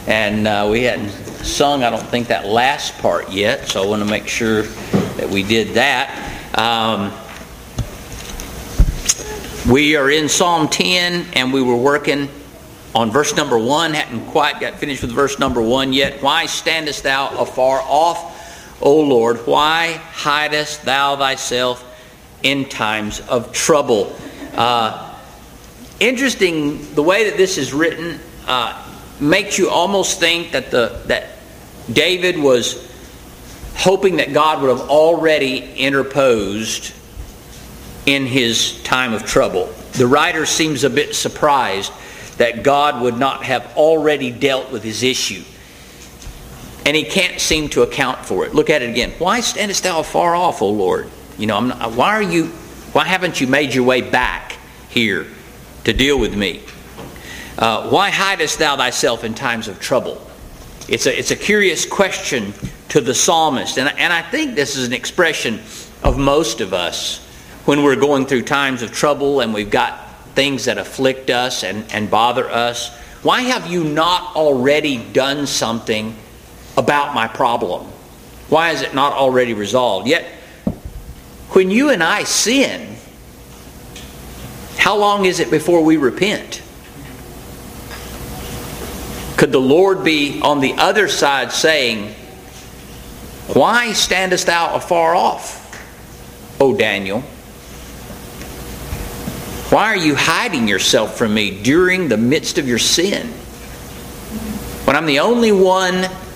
And we hadn't sung, I don't think, that last part yet, so I want to make sure that we did that. We are in Psalm 10, and we were working on verse number 1. Hadn't quite got finished with verse number 1 yet. Why standest thou afar off, O Lord? Why hidest thou thyself in times of trouble? Interesting, the way that this is written makes you almost think that David was hoping that God would have already interposed in his time of trouble. The writer seems a bit surprised that God would not have already dealt with his issue. And he can't seem to account for it. Look at it again. Why standest thou afar off, O Lord? Why haven't you made your way back here to deal with me? Why hidest thou thyself in times of trouble? It's a curious question to the psalmist. And I think this is an expression of most of us when we're going through times of trouble and we've got things that afflict us and bother us. Why have you not already done something about my problem? Why is it not already resolved? Yet, when you and I sin, how long is it before we repent? Could the Lord be on the other side saying, why standest thou afar off, O Daniel? Why are you hiding yourself from me during the midst of your sin? When I'm the only one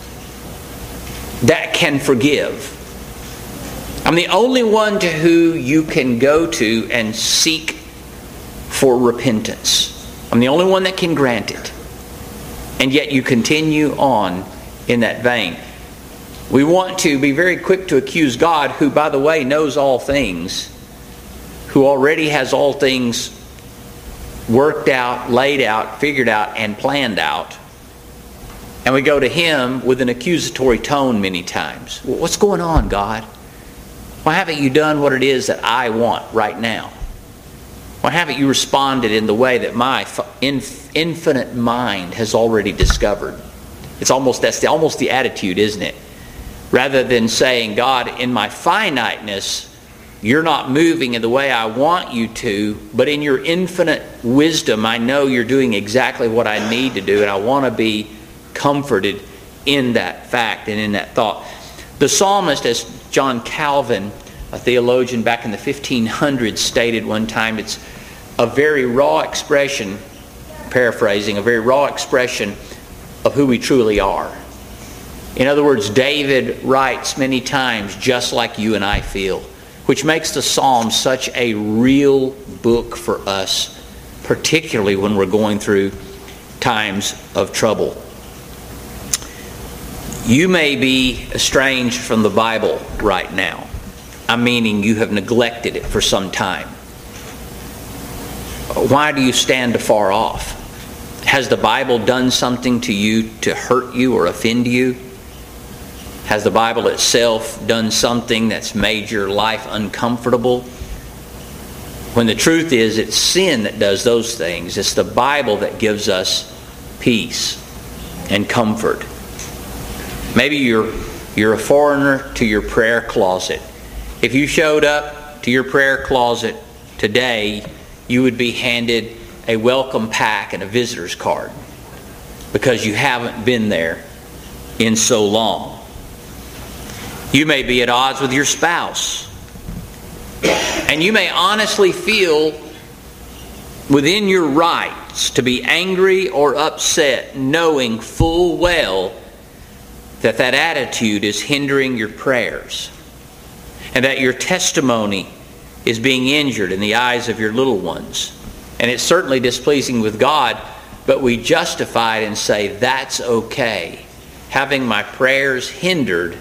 that can forgive. I'm the only one to who you can go to and seek for repentance. I'm the only one that can grant it. And yet you continue on in that vein. We want to be very quick to accuse God, who, by the way, knows all things, who already has all things worked out, laid out, figured out, and planned out. And we go to Him with an accusatory tone many times. What's going on, God? Why haven't you done what it is that I want right now? Why haven't you responded in the way that my infinite mind has already discovered? That's almost the attitude, isn't it? Rather than saying, God, in my finiteness, you're not moving in the way I want you to, but in your infinite wisdom, I know you're doing exactly what I need to do, and I want to be comforted in that fact and in that thought. The psalmist, as John Calvin, a theologian back in the 1500s, stated one time, it's a very raw expression, paraphrasing, a very raw expression of who we truly are. In other words, David writes many times just like you and I feel, which makes the Psalms such a real book for us, particularly when we're going through times of trouble. You may be estranged from the Bible right now. I'm meaning you have neglected it for some time. Why do you stand afar off? Has the Bible done something to you to hurt you or offend you? Has the Bible itself done something that's made your life uncomfortable? When the truth is, it's sin that does those things. It's the Bible that gives us peace and comfort. Maybe you're a foreigner to your prayer closet. If you showed up to your prayer closet today, you would be handed a welcome pack and a visitor's card because you haven't been there in so long. You may be at odds with your spouse, and you may honestly feel within your rights to be angry or upset, knowing full well that attitude is hindering your prayers and that your testimony is being injured in the eyes of your little ones. And it's certainly displeasing with God, but we justify it and say, that's okay. Having my prayers hindered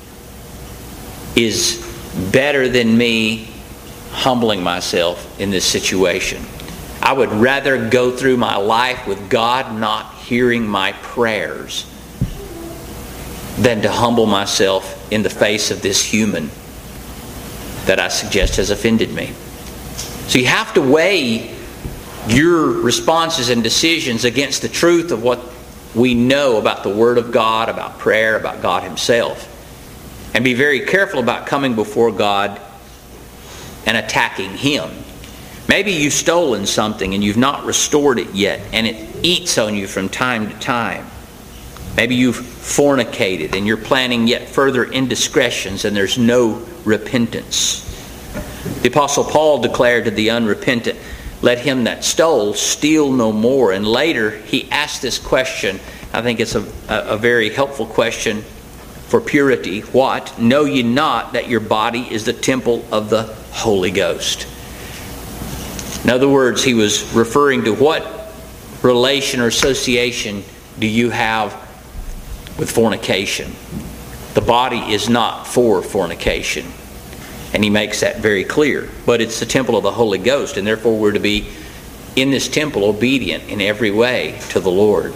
is better than me humbling myself in this situation. I would rather go through my life with God not hearing my prayers than to humble myself in the face of this human that I suggest has offended me. So you have to weigh your responses and decisions against the truth of what we know about the Word of God, about prayer, about God Himself. And be very careful about coming before God and attacking Him. Maybe you've stolen something and you've not restored it yet, and it eats on you from time to time. Maybe you've fornicated and you're planning yet further indiscretions and there's no repentance. The Apostle Paul declared to the unrepentant, "Let him that stole steal no more." And later he asked this question. I think it's a very helpful question for purity. What? Know ye not that your body is the temple of the Holy Ghost? In other words, he was referring to what relation or association do you have with fornication? The body is not for fornication. And he makes that very clear. But it's the temple of the Holy Ghost, and therefore we're to be in this temple obedient in every way to the Lord.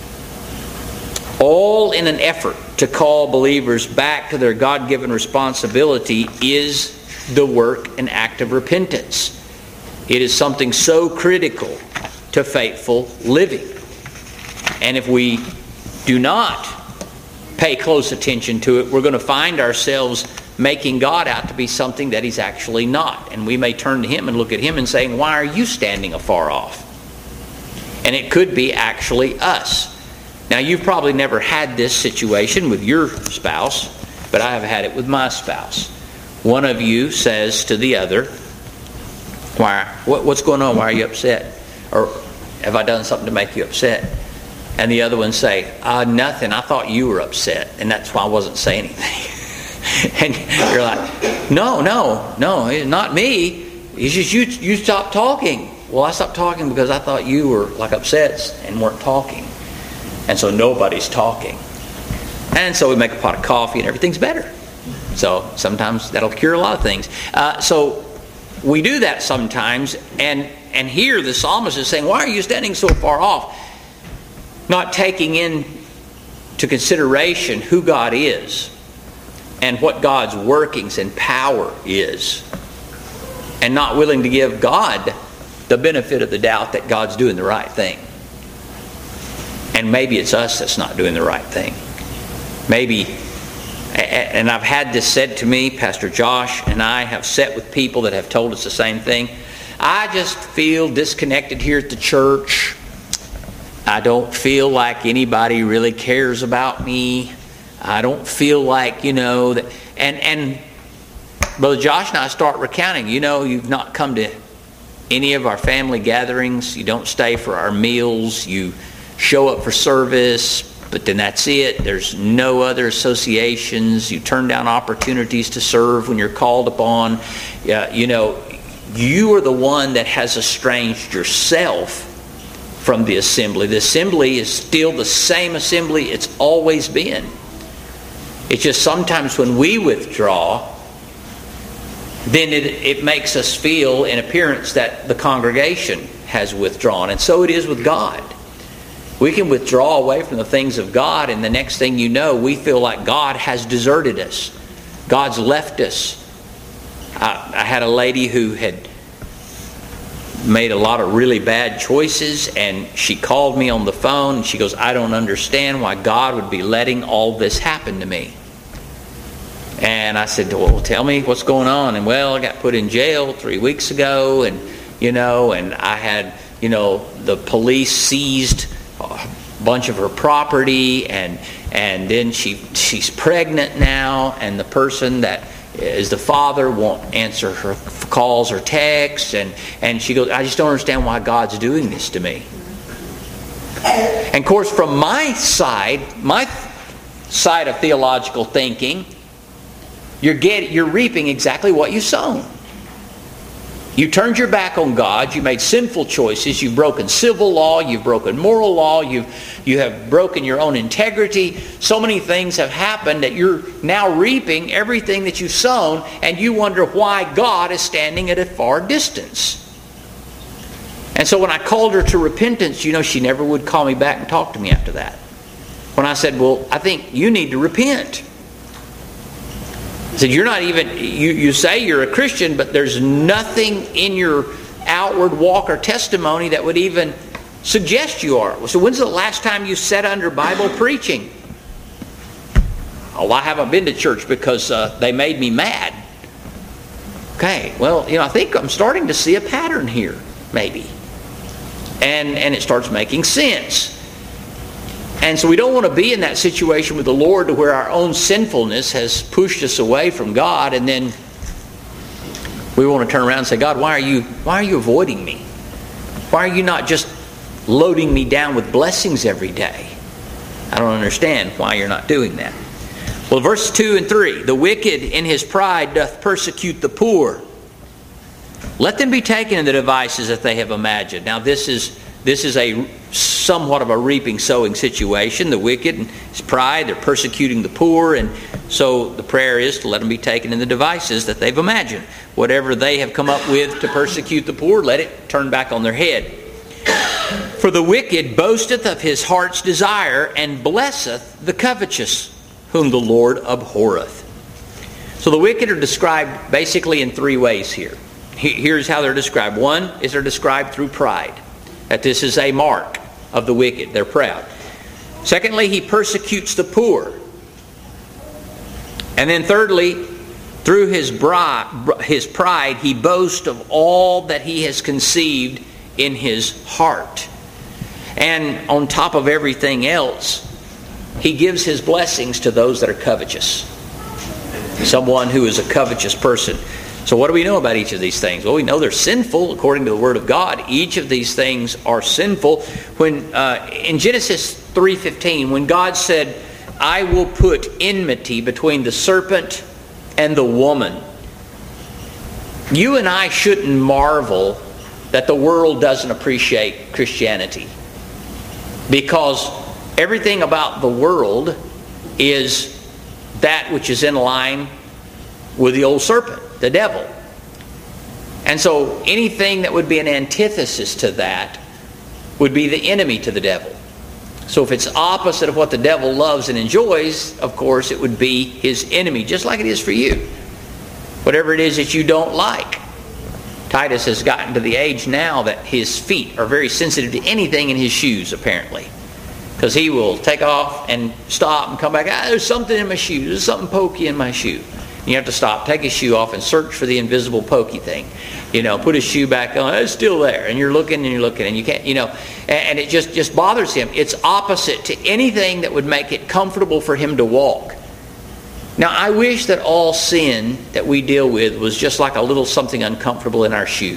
All in an effort to call believers back to their God-given responsibility is the work and act of repentance. It is something so critical to faithful living. And if we do not pay close attention to it, we're going to find ourselves making God out to be something that He's actually not. And we may turn to Him and look at Him and saying, "Why are you standing afar off?" And it could be actually us. Now, you've probably never had this situation with your spouse, but I have had it with my spouse. One of you says to the other, what's going on? Why are you upset? Or have I done something to make you upset? And the other one say, nothing. I thought you were upset, and that's why I wasn't saying anything. And you're like, no, not me. It's just you stopped talking. Well, I stopped talking because I thought you were like upset and weren't talking. And so nobody's talking. And so we make a pot of coffee and everything's better. So sometimes that'll cure a lot of things. So we do that sometimes. And here the psalmist is saying, why are you standing so far off? Not taking into consideration who God is and what God's workings and power is. And not willing to give God the benefit of the doubt that God's doing the right thing. And maybe it's us that's not doing the right thing. Maybe, and I've had this said to me, Pastor Josh and I have sat with people that have told us the same thing. I just feel disconnected here at the church. I don't feel like anybody really cares about me. I don't feel like, that. And Brother Josh and I start recounting, you've not come to any of our family gatherings. You don't stay for our meals. You show up for service, but then that's it. There's no other associations. You turn down opportunities to serve when you're called upon. You are the one that has estranged yourself from the assembly. The assembly is still the same assembly it's always been. It's just sometimes when we withdraw, then it makes us feel in appearance that the congregation has withdrawn. And so it is with God. We can withdraw away from the things of God, and the next thing you know, we feel like God has deserted us. God's left us. I had a lady who had made a lot of really bad choices, and she called me on the phone, and she goes, I don't understand why God would be letting all this happen to me. And I said, well, tell me what's going on. And I got put in jail 3 weeks ago, and I had, the police seized a bunch of her property, and then she's pregnant now, and the person that is the father won't answer her calls or texts, and she goes, I just don't understand why God's doing this to me. And of course, from my side of theological thinking, you're reaping exactly what you sown. You turned your back on God. You made sinful choices. You've broken civil law. You've broken moral law. You have broken your own integrity. So many things have happened that you're now reaping everything that you've sown, and you wonder why God is standing at a far distance. And so when I called her to repentance, she never would call me back and talk to me after that. When I said, well, I think you need to repent. I said, you're not even, you say you're a Christian, but there's nothing in your outward walk or testimony that would even suggest you are. So when's the last time you sat under Bible preaching? Oh, I haven't been to church because they made me mad. Okay, well, I think I'm starting to see a pattern here, maybe. And it starts making sense. And so we don't want to be in that situation with the Lord to where our own sinfulness has pushed us away from God, and then we want to turn around and say, God, why are you avoiding me? Why are you not just loading me down with blessings every day? I don't understand why you're not doing that. Well, verse 2 and 3, the wicked in his pride doth persecute the poor. Let them be taken in the devices that they have imagined. Now this is a somewhat of a reaping sowing situation. The wicked in his pride, they're persecuting the poor, and so the prayer is to let them be taken in the devices that they've imagined. Whatever they have come up with to persecute the poor, let it turn back on their head. For the wicked boasteth of his heart's desire, and blesseth the covetous, whom the Lord abhorreth. So the wicked are described basically in three ways here. Here's how they're described. One is they're described through pride. That this is a mark of the wicked. They're proud. Secondly, he persecutes the poor. And then thirdly, through his pride, he boasts of all that he has conceived in his heart. And on top of everything else, he gives his blessings to those that are covetous. Someone who is a covetous person. So what do we know about each of these things? Well, we know they're sinful according to the Word of God. Each of these things are sinful. When in Genesis 3:15, when God said, I will put enmity between the serpent and the woman, you and I shouldn't marvel that the world doesn't appreciate Christianity. Because everything about the world is that which is in line with the old serpent, the devil. And so anything that would be an antithesis to that would be the enemy to the devil. So if it's opposite of what the devil loves and enjoys, of course it would be his enemy, just like it is for you. Whatever it is that you don't like. Titus has gotten to the age now that his feet are very sensitive to anything in his shoes, apparently. Because he will take off and stop and come back. There's something in my shoe. There's something pokey in my shoe. You have to stop, take his shoe off, and search for the invisible pokey thing. Put his shoe back on. It's still there. And you're looking, and you can't, and it just bothers him. It's opposite to anything that would make it comfortable for him to walk. Now, I wish that all sin that we deal with was just like a little something uncomfortable in our shoe.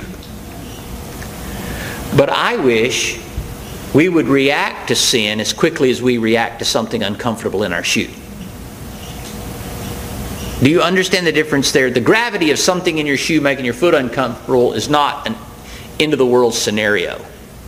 But I wish we would react to sin as quickly as we react to something uncomfortable in our shoe. Do you understand the difference there? The gravity of something in your shoe making your foot uncomfortable is not an end-of-the-world scenario.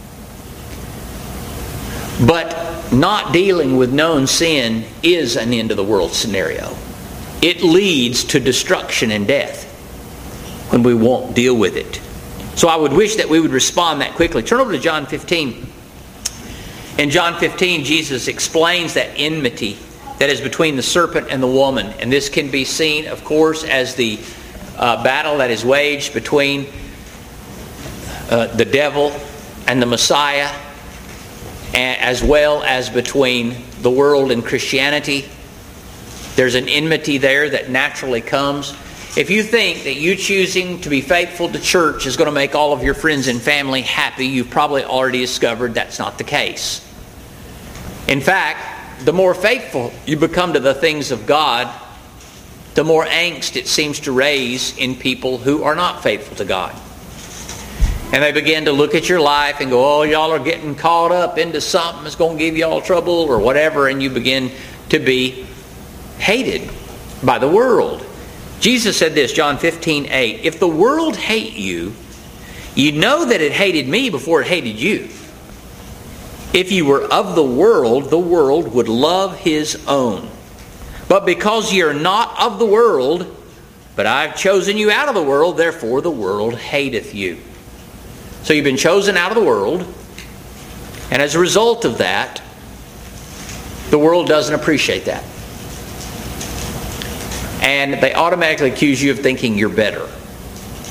But not dealing with known sin is an end-of-the-world scenario. It leads to destruction and death when we won't deal with it. So I would wish that we would respond that quickly. Turn over to John 15. In John 15, Jesus explains that enmity that is between the serpent and the woman. And this can be seen, of course, as the battle that is waged between the devil and the Messiah, as well as between the world and Christianity. There's an enmity there that naturally comes. If you think that you choosing to be faithful to church is going to make all of your friends and family happy, you've probably already discovered that's not the case. In fact, the more faithful you become to the things of God, the more angst it seems to raise in people who are not faithful to God. And they begin to look at your life and go, oh, y'all are getting caught up into something that's going to give y'all trouble or whatever, and you begin to be hated by the world. Jesus said this, John 15:8, if the world hate you, you know that it hated me before it hated you. If you were of the world would love his own. But because ye are not of the world, but I've chosen you out of the world, therefore the world hateth you. So you've been chosen out of the world, and as a result of that, the world doesn't appreciate that. And they automatically accuse you of thinking you're better.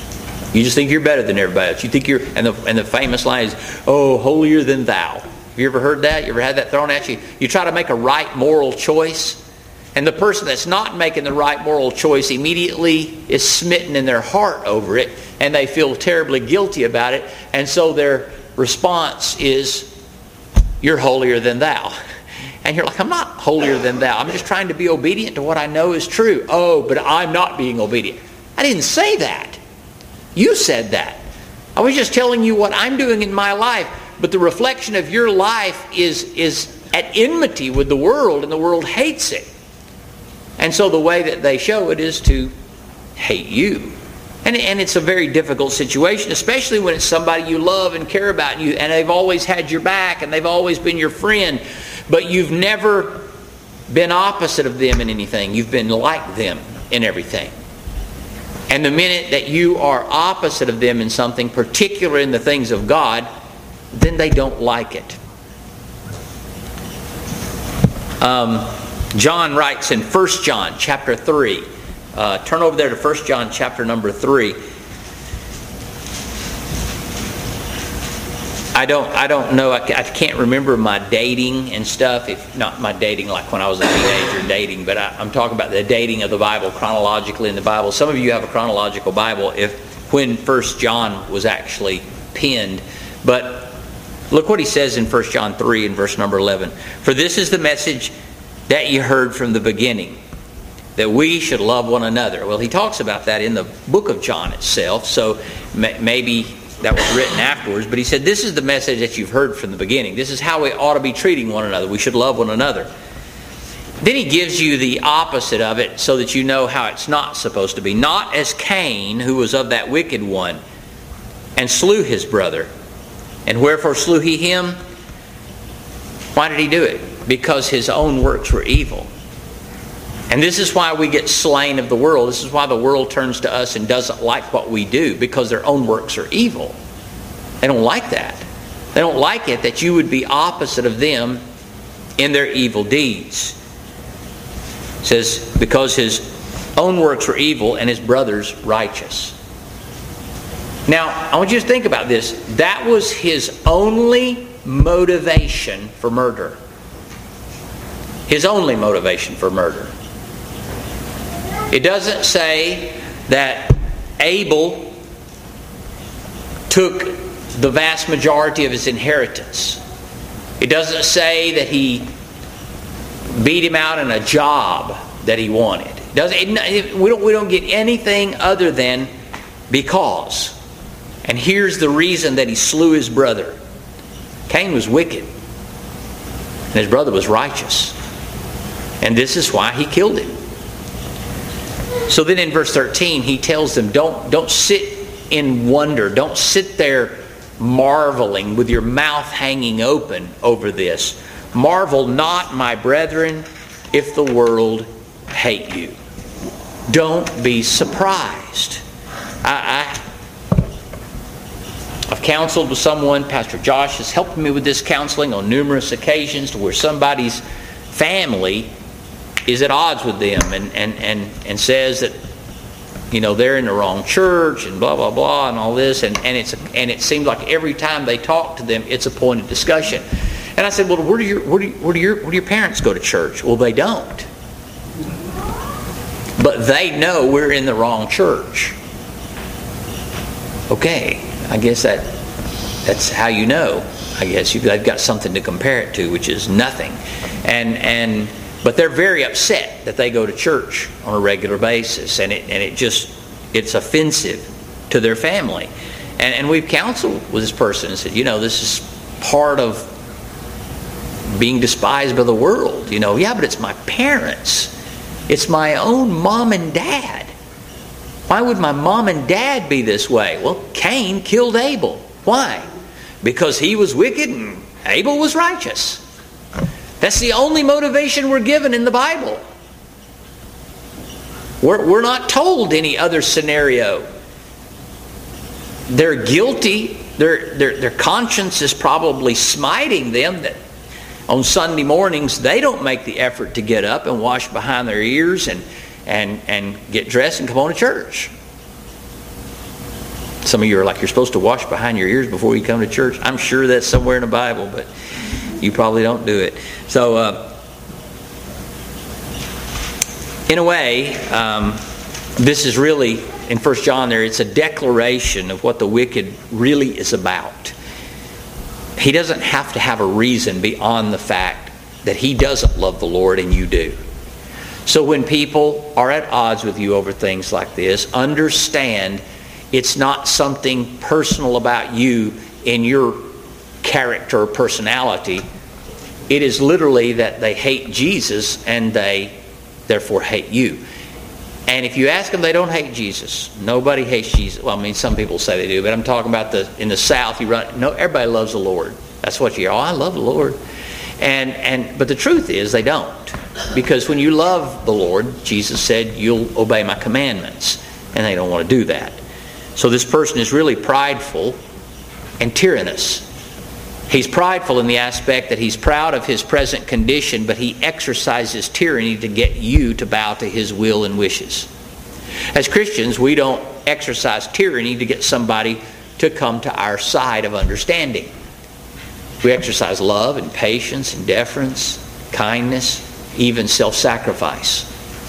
You just think you're better than everybody else. You think you're, and the famous line is, "Oh, holier than thou." Have you ever heard that? You ever had that thrown at you? You try to make a right moral choice, and the person that's not making the right moral choice immediately is smitten in their heart over it, and they feel terribly guilty about it, and so their response is, "You're holier than thou." And you're like, "I'm not holier than thou. I'm just trying to be obedient to what I know is true." "Oh, but I'm not being obedient." I didn't say that. You said that. I was just telling you what I'm doing in my life. But the reflection of your life is at enmity with the world, and the world hates it. And so the way that they show it is to hate you. And it's a very difficult situation, especially when it's somebody you love and care about, and they've always had your back, and they've always been your friend, but you've never been opposite of them in anything. You've been like them in everything. And the minute that you are opposite of them in something, particularly in the things of God, then they don't like it. John writes in 1 John chapter 3. Turn over there to 1 John chapter number 3. I don't know. I can't remember my dating and stuff. If not my dating like when I was a teenager dating, but I'm talking about the dating of the Bible chronologically in the Bible. Some of you have a chronological Bible when 1 John was actually penned. But look what he says in 1 John 3 and verse number 11. "For this is the message that you heard from the beginning, that we should love one another." Well, he talks about that in the book of John itself, so maybe that was written afterwards. But he said, this is the message that you've heard from the beginning. This is how we ought to be treating one another. We should love one another. Then he gives you the opposite of it so that you know how it's not supposed to be. "Not as Cain, who was of that wicked one, and slew his brother. And wherefore slew he him?" Why did he do it? Because his own works were evil. And this is why we get slain of the world. This is why the world turns to us and doesn't like what we do, because their own works are evil. They don't like that. They don't like it that you would be opposite of them in their evil deeds. It says, because his own works were evil and his brother's righteous. Now, I want you to think about this. That was his only motivation for murder. His only motivation for murder. It doesn't say that Abel took the vast majority of his inheritance. It doesn't say that he beat him out in a job that he wanted. We don't get anything other than because. And here's the reason that he slew his brother. Cain was wicked, and his brother was righteous. And this is why he killed him. So then in verse 13, he tells them, don't sit in wonder. Don't sit there marveling with your mouth hanging open over this. "Marvel not, my brethren, if the world hate you." Don't be surprised. I've counseled with someone. Pastor Josh has helped me with this counseling on numerous occasions, to where somebody's family is at odds with them and says that, they're in the wrong church and blah blah blah and all this, and it seems like every time they talk to them, it's a point of discussion. And I said, "Well, where do your parents go to church?" "Well, they don't, but they know we're in the wrong church." Okay, I guess that's how you know. I guess they've got something to compare it to, which is nothing. But they're very upset that they go to church on a regular basis, and it's offensive to their family. And we've counseled with this person and said, this is part of being despised by the world. Yeah, but it's my parents. It's my own mom and dad. Why would my mom and dad be this way? Well, Cain killed Abel. Why? Because he was wicked and Abel was righteous. That's the only motivation we're given in the Bible. We're not told any other scenario. They're guilty. Their conscience is probably smiting them that on Sunday mornings they don't make the effort to get up and wash behind their ears and get dressed and come on to church. Some of you are like, you're supposed to wash behind your ears before you come to church. I'm sure that's somewhere in the Bible, but you probably don't do it. So, in a way, this is really, in 1 John there, it's a declaration of what the wicked really is about. He doesn't have to have a reason beyond the fact that he doesn't love the Lord and you do. So when people are at odds with you over things like this, understand it's not something personal about you in your character or personality. It is literally that they hate Jesus and they therefore hate you. And if you ask them, they don't hate Jesus. Nobody hates Jesus. Well, I mean, some people say they do, but I'm talking about in the South, no, everybody loves the Lord. That's what you hear. Oh, I love the Lord. But the truth is they don't. Because when you love the Lord, Jesus said, you'll obey my commandments. And they don't want to do that. So this person is really prideful and tyrannous. He's prideful in the aspect that he's proud of his present condition, but he exercises tyranny to get you to bow to his will and wishes. As Christians, we don't exercise tyranny to get somebody to come to our side of understanding. We exercise love and patience and deference, kindness, even self-sacrifice.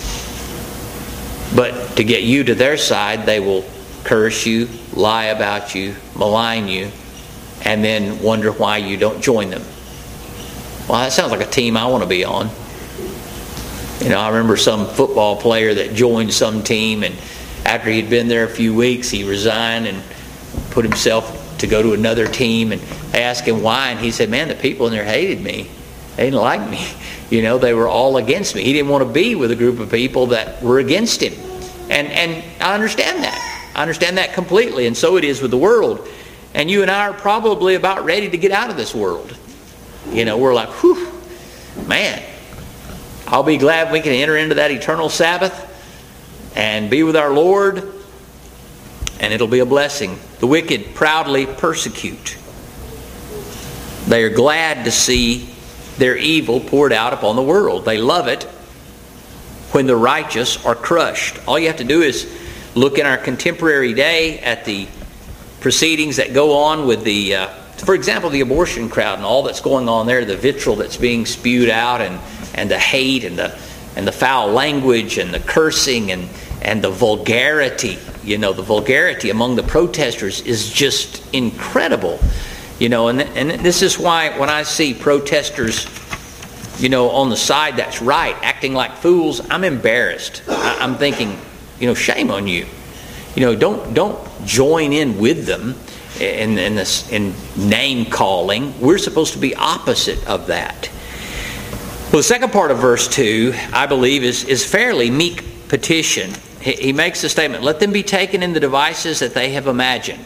But to get you to their side, they will curse you, lie about you, malign you, and then wonder why you don't join them. Well, that sounds like a team I want to be on. I remember some football player that joined some team, and after he'd been there a few weeks, he resigned and put himself to go to another team, and they asked him why, and he said, man, the people in there hated me. They didn't like me. They were all against me. He didn't want to be with a group of people that were against him. And I understand that. I understand that completely, and so it is with the world. And you and I are probably about ready to get out of this world. We're like, whew, man, I'll be glad we can enter into that eternal Sabbath and be with our Lord, and it'll be a blessing. The wicked proudly persecute. They are glad to see their evil poured out upon the world. They love it when the righteous are crushed. All you have to do is look in our contemporary day at the proceedings that go on with for example, the abortion crowd and all that's going on there, the vitriol that's being spewed out, and the hate and the foul language and the cursing and the vulgarity. The vulgarity among the protesters is just incredible. And this is why when I see protesters, on the side that's right, acting like fools, I'm embarrassed. I'm thinking, shame on you. Don't join in with them in name calling. We're supposed to be opposite of that. Well, the second part of verse 2, I believe, is fairly meek petition. He makes the statement, let them be taken in the devices that they have imagined.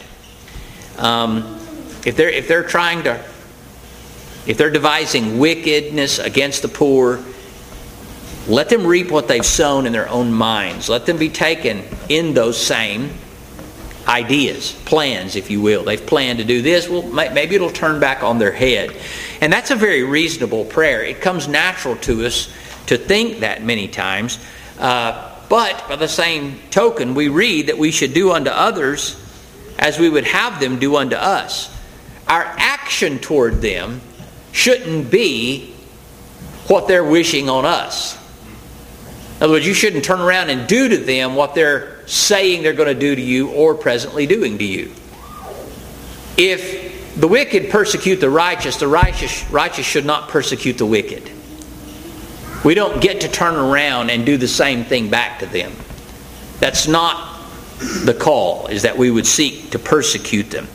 If they're devising wickedness against the poor, let them reap what they've sown in their own minds. Let them be taken in those same ideas, plans, if you will. They've planned to do this. Well, maybe it'll turn back on their head. And that's a very reasonable prayer. It comes natural to us to think that many times. But by the same token, we read that we should do unto others as we would have them do unto us. Our action toward them shouldn't be what they're wishing on us. In other words, you shouldn't turn around and do to them what they're saying they're going to do to you or presently doing to you. If the wicked persecute the righteous should not persecute the wicked. We don't get to turn around and do the same thing back to them. That's not the call, is that we would seek to persecute them.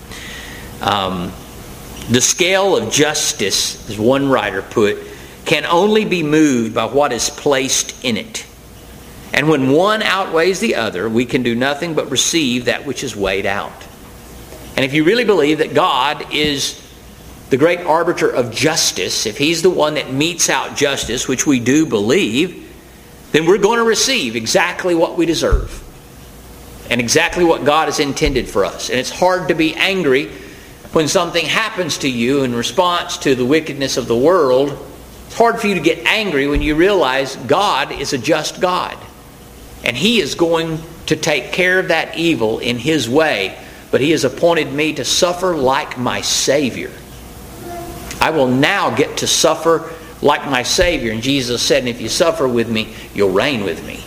The scale of justice, as one writer put, can only be moved by what is placed in it. And when one outweighs the other, we can do nothing but receive that which is weighed out. And if you really believe that God is the great arbiter of justice, if He's the one that metes out justice, which we do believe, then we're going to receive exactly what we deserve and exactly what God has intended for us. And it's hard to be angry when something happens to you in response to the wickedness of the world. It's hard for you to get angry when you realize God is a just God. And He is going to take care of that evil in His way but He has appointed me to suffer like my Savior. I will now get to suffer like my Savior. And Jesus said, and if you suffer with me, you'll reign with me.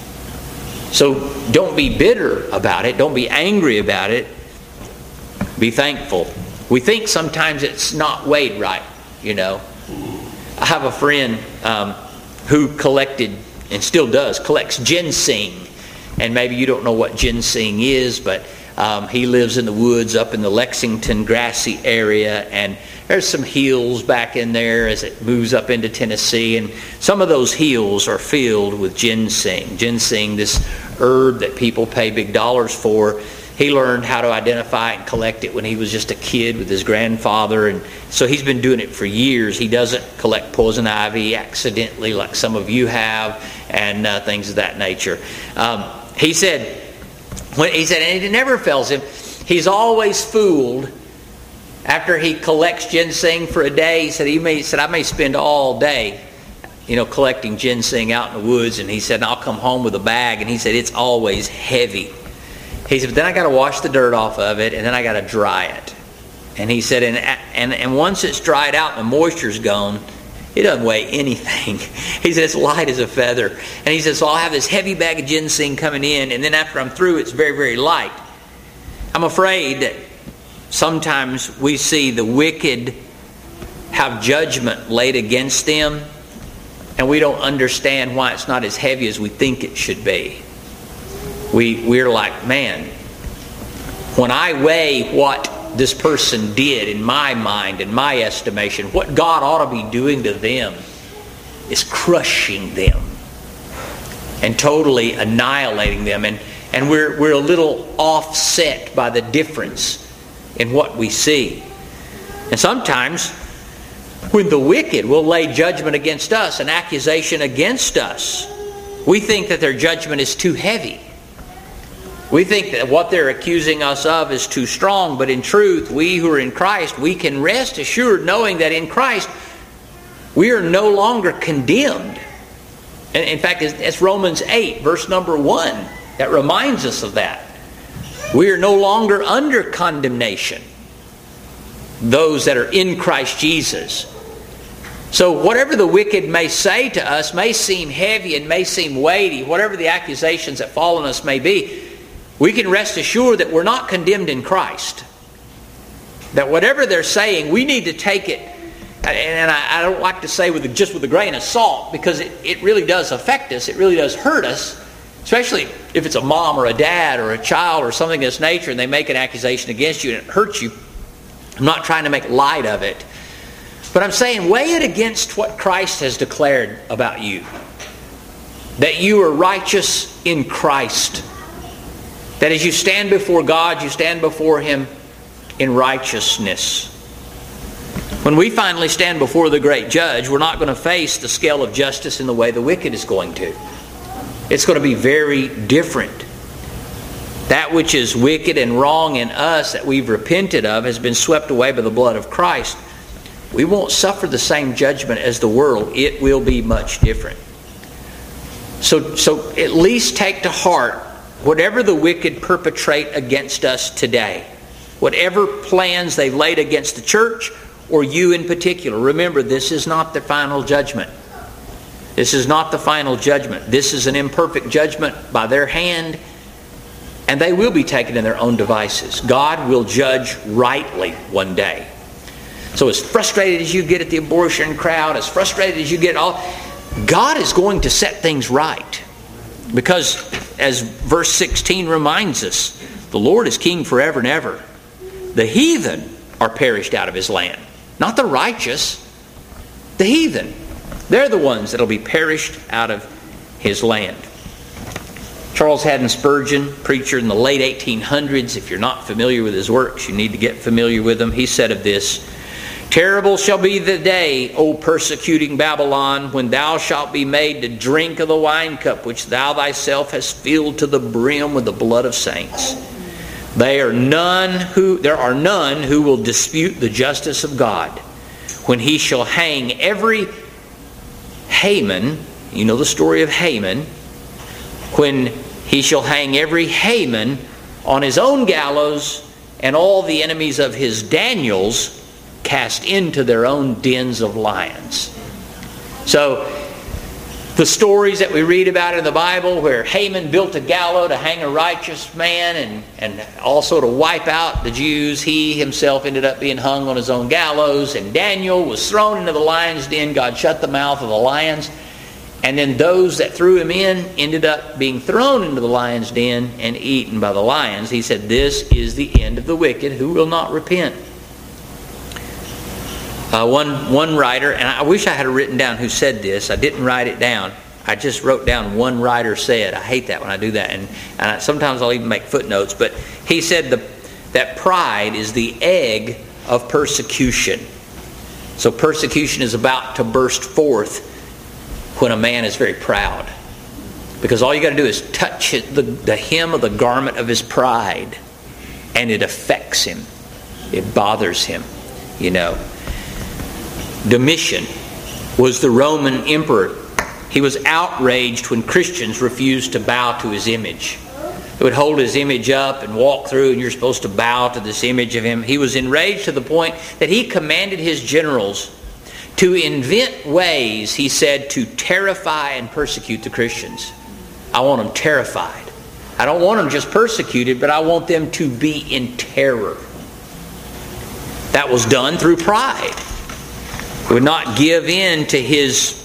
So don't be bitter about it. Don't be angry about it. Be thankful. We think sometimes it's not weighed right, you know. I have a friend who collected, and still does, collects ginseng. And maybe you don't know what ginseng is, but he lives in the woods up in the Lexington grassy area, and there's some hills back in there as it moves up into Tennessee, and some of those hills are filled with ginseng. Ginseng, this herb that people pay big dollars for. He learned how to identify it and collect it when he was just a kid with his grandfather, and so he's been doing it for years. He doesn't collect poison ivy accidentally like some of you have, and things of that nature. He said, and it never fails him. He's always fooled. After he collects ginseng for a day, he said, I may spend all day, collecting ginseng out in the woods. And he said, and I'll come home with a bag. And he said, it's always heavy. He said, but then I got to wash the dirt off of it, and then I got to dry it. And he said, and once it's dried out and the moisture's gone, it doesn't weigh anything. He said, it's light as a feather. And he said, so I'll have this heavy bag of ginseng coming in, and then after I'm through, it's very, very light. I'm afraid that sometimes we see the wicked have judgment laid against them, and we don't understand why it's not as heavy as we think it should be. We're like, man, when I weigh what this person did in my mind, in my estimation, what God ought to be doing to them is crushing them and totally annihilating them. And we're a little offset by the difference in what we see. And sometimes when the wicked will lay judgment against us, an accusation against us, we think that their judgment is too heavy. We think that what they're accusing us of is too strong, but in truth, we who are in Christ, we can rest assured knowing that in Christ, we are no longer condemned. And in fact, it's Romans 8, verse number 1, that reminds us of that. We are no longer under condemnation, those that are in Christ Jesus. So whatever the wicked may say to us may seem heavy and may seem weighty, whatever the accusations that fall on us may be, we can rest assured that we're not condemned in Christ. That whatever they're saying, we need to take it, and I don't like to say just with a grain of salt, because it really does affect us, it really does hurt us, especially if it's a mom or a dad or a child or something of this nature, and they make an accusation against you and it hurts you. I'm not trying to make light of it, but I'm saying weigh it against what Christ has declared about you. That you are righteous in Christ. That as you stand before God, you stand before Him in righteousness. When we finally stand before the great judge, we're not going to face the scale of justice in the way the wicked is going to. It's going to be very different. That which is wicked and wrong in us that we've repented of has been swept away by the blood of Christ. We won't suffer the same judgment as the world. It will be much different. So at least take to heart whatever the wicked perpetrate against us today. Whatever plans they've laid against the church or you in particular. Remember, this is not the final judgment. This is not the final judgment. This is an imperfect judgment by their hand, and they will be taken in their own devices. God will judge rightly one day. So as frustrated as you get at the abortion crowd, as frustrated as you get God is going to set things right. Because as verse 16 reminds us, the Lord is king forever and ever. The heathen are perished out of His land. Not the righteous, the heathen. They're the ones that will be perished out of His land. Charles Haddon Spurgeon, preacher in the late 1800s, if you're not familiar with his works, you need to get familiar with them. He said of this, "Terrible shall be the day, O persecuting Babylon, when thou shalt be made to drink of the wine cup which thou thyself hast filled to the brim with the blood of saints. There are none who will dispute the justice of God, when He shall hang every Haman," you know the story of Haman, "when He shall hang every Haman on his own gallows, and all the enemies of his Daniels cast into their own dens of lions. So the stories that we read about in the Bible where Haman built a gallows to hang a righteous man and also to wipe out the Jews, he himself ended up being hung on his own gallows, and Daniel was thrown into the lion's den. God shut the mouth of the lions, and then those that threw him in ended up being thrown into the lion's den and eaten by the lions. He said, this is the end of the wicked who will not repent. One writer, and I wish I had written down who said this. I didn't write it down. I just wrote down one writer said. I hate that when I do that. And sometimes I'll even make footnotes. But he said that pride is the egg of persecution. So persecution is about to burst forth when a man is very proud. Because all you got to do is touch the hem of the garment of his pride, and it affects him. It bothers him, you know. Domitian was the Roman emperor. He was outraged when Christians refused to bow to his image. He would hold his image up and walk through, and you're supposed to bow to this image of him. He was enraged to the point that he commanded his generals to invent ways, he said, to terrify and persecute the Christians. I want them terrified. I don't want them just persecuted, but I want them to be in terror. That was done through pride. He would not give in to his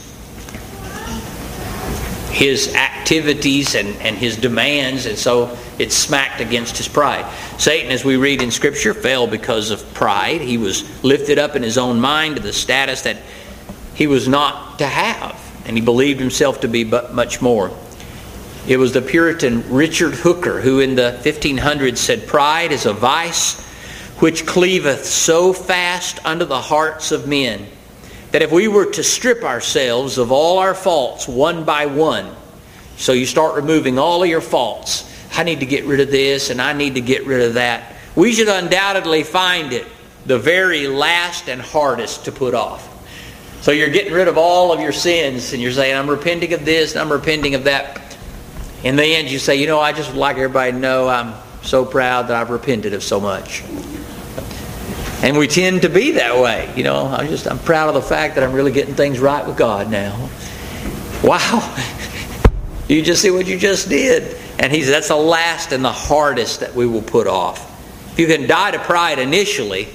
activities and his demands, and so it smacked against his pride. Satan, as we read in Scripture, fell because of pride. He was lifted up in his own mind to the status that he was not to have, and he believed himself to be but much more. It was the Puritan Richard Hooker who in the 1500s said, pride is a vice which cleaveth so fast unto the hearts of men, that if we were to strip ourselves of all our faults one by one, so you start removing all of your faults, I need to get rid of this and I need to get rid of that, we should undoubtedly find it the very last and hardest to put off. So you're getting rid of all of your sins and you're saying, I'm repenting of this and I'm repenting of that. In the end you say, you know, I just would like everybody to know I'm so proud that I've repented of so much. And we tend to be that way. You know, I'm proud of the fact that I'm really getting things right with God now. Wow. You just see what you just did. And he said that's the last and the hardest that we will put off. If you can die to pride initially,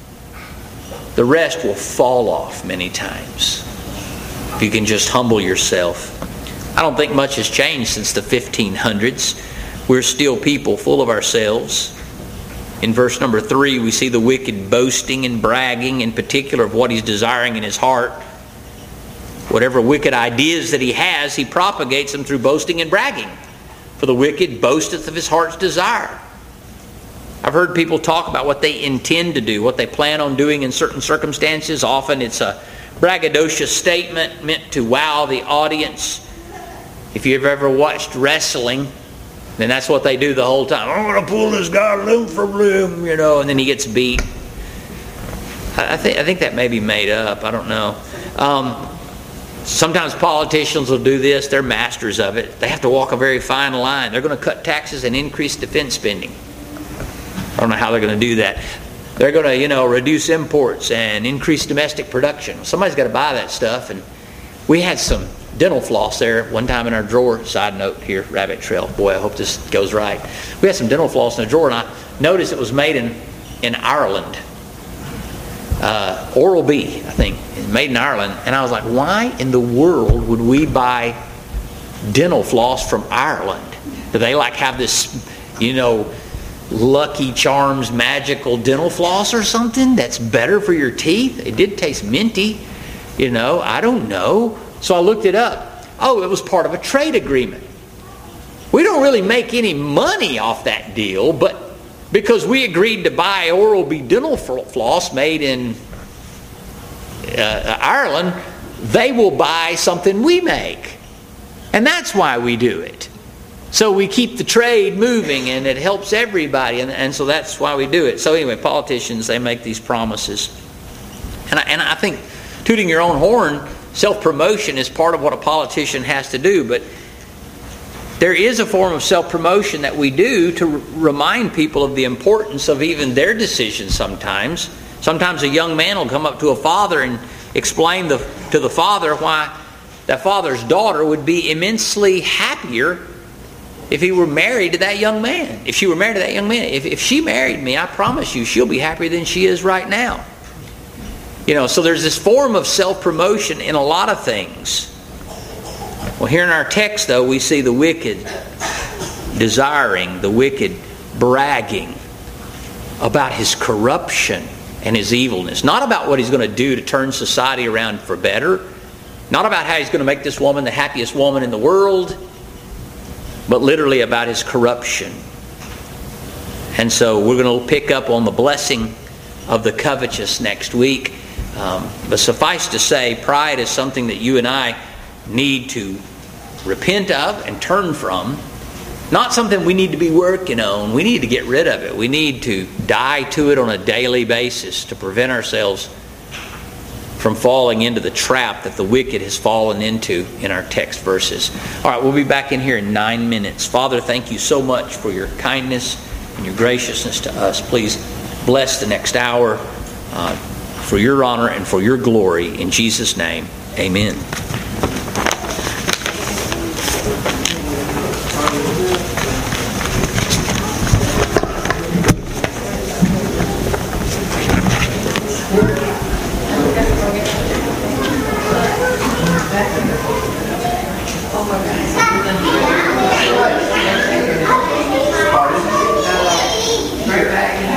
the rest will fall off many times. If you can just humble yourself. I don't think much has changed since the 1500s. We're still people full of ourselves. In verse number 3, we see the wicked boasting and bragging, in particular of what he's desiring in his heart. Whatever wicked ideas that he has, he propagates them through boasting and bragging. For the wicked boasteth of his heart's desire. I've heard people talk about what they intend to do, what they plan on doing in certain circumstances. Often it's a braggadocious statement meant to wow the audience. If you've ever watched wrestling, then that's what they do the whole time. I'm going to pull this guy limb from limb, you know, and then he gets beat. I think that may be made up. I don't know. Sometimes politicians will do this. They're masters of it. They have to walk a very fine line. They're going to cut taxes and increase defense spending. I don't know how they're going to do that. They're going to, you know, reduce imports and increase domestic production. Somebody's got to buy that stuff. And we had some dental floss there one time in our drawer. Side note here, rabbit trail. Boy, I hope this goes right. We had some dental floss in the drawer, and I noticed it was made in Ireland. Oral-B, I think, made in Ireland. And I was like, why in the world would we buy dental floss from Ireland? Do they like have this, you know, Lucky Charms magical dental floss or something that's better for your teeth? It did taste minty, you know, I don't know. So I looked it up. Oh, it was part of a trade agreement. We don't really make any money off that deal, but because we agreed to buy Oral-B dental floss made in Ireland, they will buy something we make. And that's why we do it. So we keep the trade moving and it helps everybody. And so that's why we do it. So anyway, politicians, they make these promises. And I think tooting your own horn, self-promotion is part of what a politician has to do. But there is a form of self-promotion that we do to remind people of the importance of even their decisions sometimes. Sometimes a young man will come up to a father and explain to the father why that father's daughter would be immensely happier if he were married to that young man. If she were married to that young man. If she married me, I promise you, she'll be happier than she is right now. So there's this form of self-promotion in a lot of things. Well, here in our text, though, we see the wicked desiring, the wicked bragging about his corruption and his evilness. Not about what he's going to do to turn society around for better. Not about how he's going to make this woman the happiest woman in the world. But literally about his corruption. And so we're going to pick up on the blessing of the covetous next week. But suffice to say, pride is something that you and I need to repent of and turn from. Not something we need to be working on. We need to get rid of it. We need to die to it on a daily basis to prevent ourselves from falling into the trap that the wicked has fallen into in our text verses. All right, we'll be back in here in 9 minutes. Father, thank you so much for your kindness and your graciousness to us. Please bless the next hour for your honor and for your glory. In Jesus' name, amen. Right back.